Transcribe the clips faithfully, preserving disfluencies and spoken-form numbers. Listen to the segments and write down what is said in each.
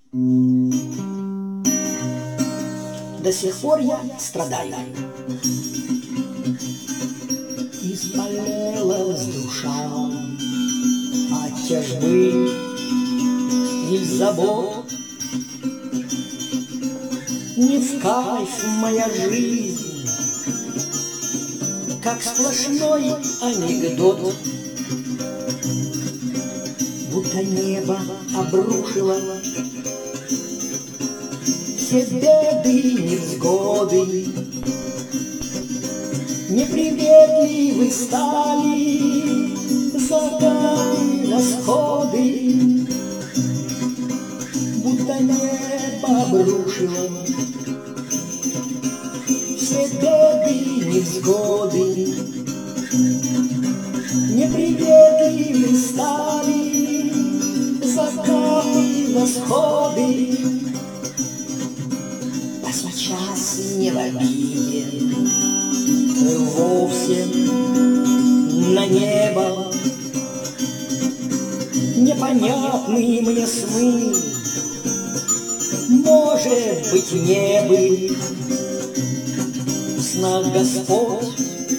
До сих пор я страдаю. Изболелась душа от тяжбы и забот. Не в кайф моя жизнь, как сплошной анекдот. Будто небо обрушило все беды, невзгоды. Неприветливы стали закаты, восходы. Будто небо обрушило все беды, невзгоды. Неприветливы стали закаты, восходы. А сейчас не в обиде вовсе на небо непонятные мне сны, может быть, не бы в снах Господь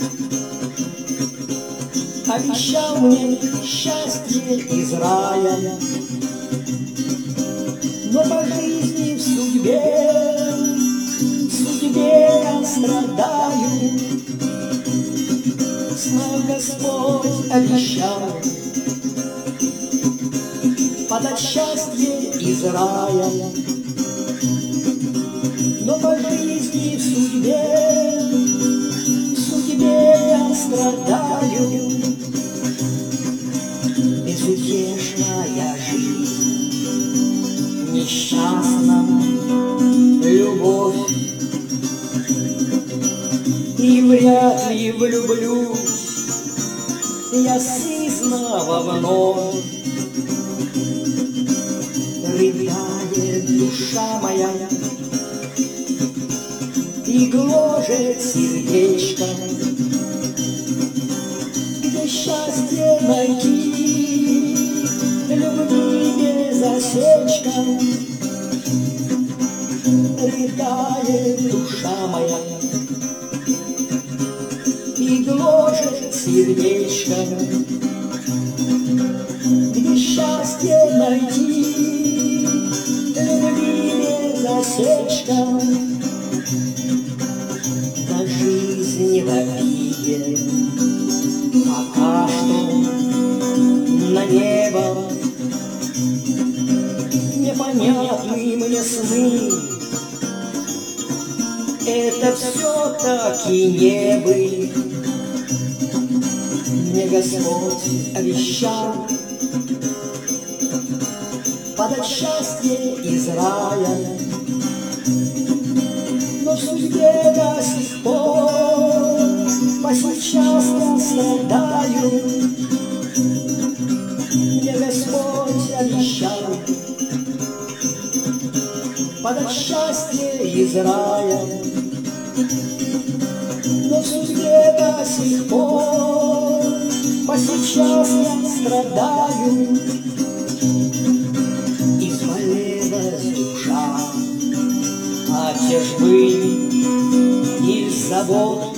обещал мне счастье из рая, но по жизни в судьбе, в судьбе я страдаю. В снах Господь обещал подать счастье из рая, но по жизни в судьбе, в судьбе я страдаю. Безутешная жизнь, несчастна любовь, и вряд ли влюблюсь я сызнова вновь. Рыдает душа моя и гложет сердечко. Где счастье найти, любви без осечка. Рыдает душа моя и гложет сердечко. Где счастье найти, любви без осечка. На жизнь в обиде, пока что на небо непонятные мне сны. Это все-таки не вы. Мне Господь обещал подать счастье из рая, но в судьбе до сих пор по сейчас я страдаю. Мне Господь обещал подать счастье из рая, но в судьбе до сих пор по сейчас я страдаю. Изболелась душа от тяжбы и забот.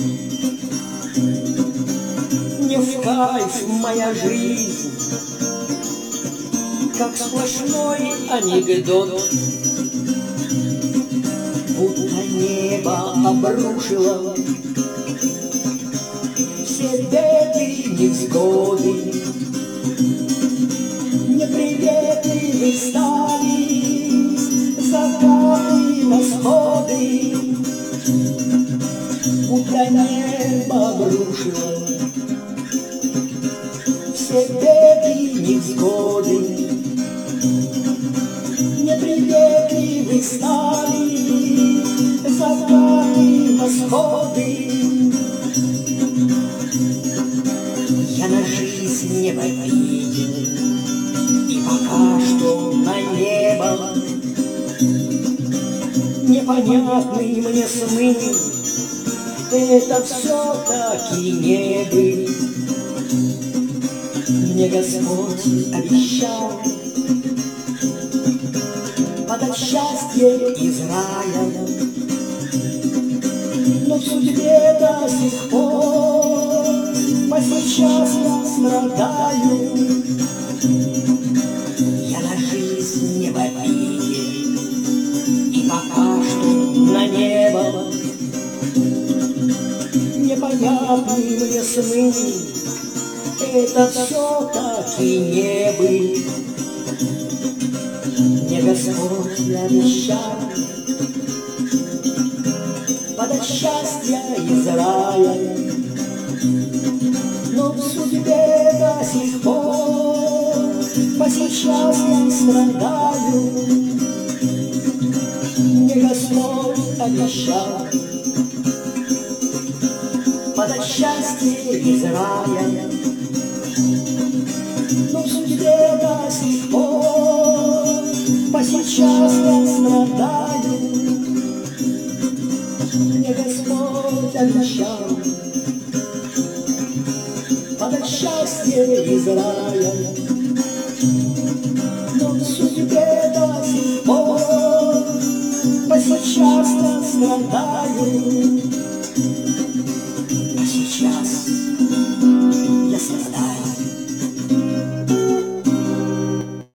Не в кайф моя жизнь, как сплошной анекдот. Будто небо обрушило все беды, невзгоды. Неприветливы стали закаты, восходы. Будто небо обрушило все беды, невзгоды. Неприветливы стали закаты, восходы. Я на жизнь не в обиде, и пока что на небо непонятные мне сны. Это все-таки не вы. Мне Господь обещал подать счастье из рая, но в судьбе до сих пор по сейчас я страдаю. Я на жизнь не в обиде, и пока что на небо непонятны мне сны. Это все-таки не быть. Мне Господь обещал подать счастье из рая, но в судьбе до сих пор по сейчас я страдаю. Мне Господь обещал подать счастье из рая, но в судьбе до сих пор по сейчас я страдаю. Мне Господь обещал подать счастье из рая,